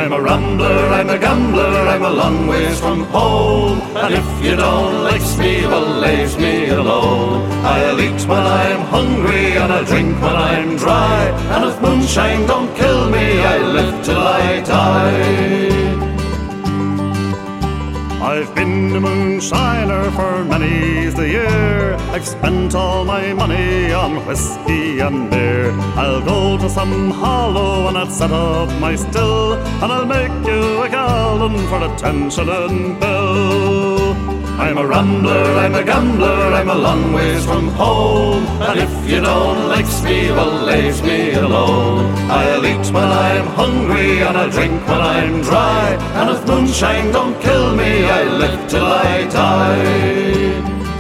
I'm a rambler, I'm a gambler, I'm a long ways from home. And if you don't like me, well, leave me alone. I'll eat when I'm hungry and I'll drink when I'm dry. And if moonshine don't kill me, I'll live till I die. I've been a moonshiner for many's the year. I've spent all my money on whiskey and beer. I'll go to some hollow and I'll set up my still, and I'll make you a gallon for a 10-shilling bill. I'm a rambler, I'm a gambler, I'm a long ways from home. And if you don't like me, well, leave me alone. I'll eat when I'm hungry and I'll drink when I'm dry. And if moonshine don't kill me, I'll live till I die.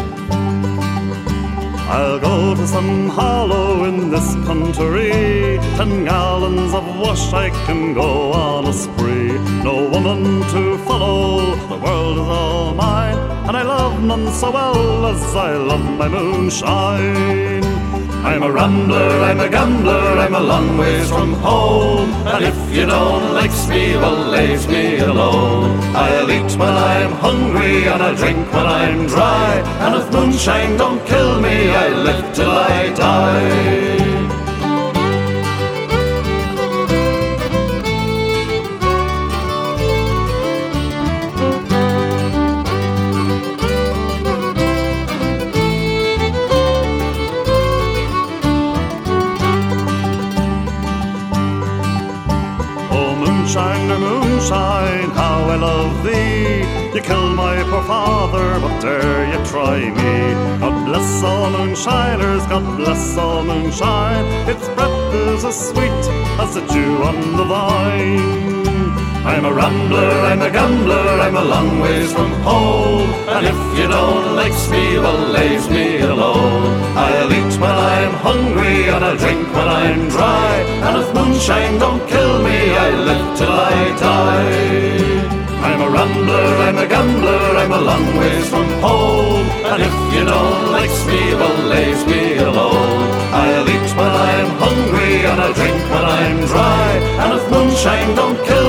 I'll go to some hollow in this country, 10 gallons of wash I can go on a spree. No woman to follow, the world is all mine, and I love none so well as I love my moonshine. I'm a rambler, I'm a gambler, I'm a long ways from home. And if you don't like me, well, leave me alone. I'll eat when I'm hungry and I'll drink when I'm dry. And if moonshine don't kill me, I'll live till I die. Moonshine, moonshine, how I love thee. You killed my poor father, but dare you try me. God bless all moonshiners, God bless all moonshine. Its breath is as sweet as the dew on the vine. I'm a rambler, I'm a gambler, I'm a long ways from home. And if you don't like me, well, leave me alone. I'll eat when I'm hungry and I'll drink when I'm dry. And if moonshine don't kill me, I'll live till I die. I'm a rambler, I'm a gambler, I'm a long ways from home. And if you don't like me, well, leave me alone. I'll eat when I'm hungry and I'll drink when I'm dry. And if moonshine don't kill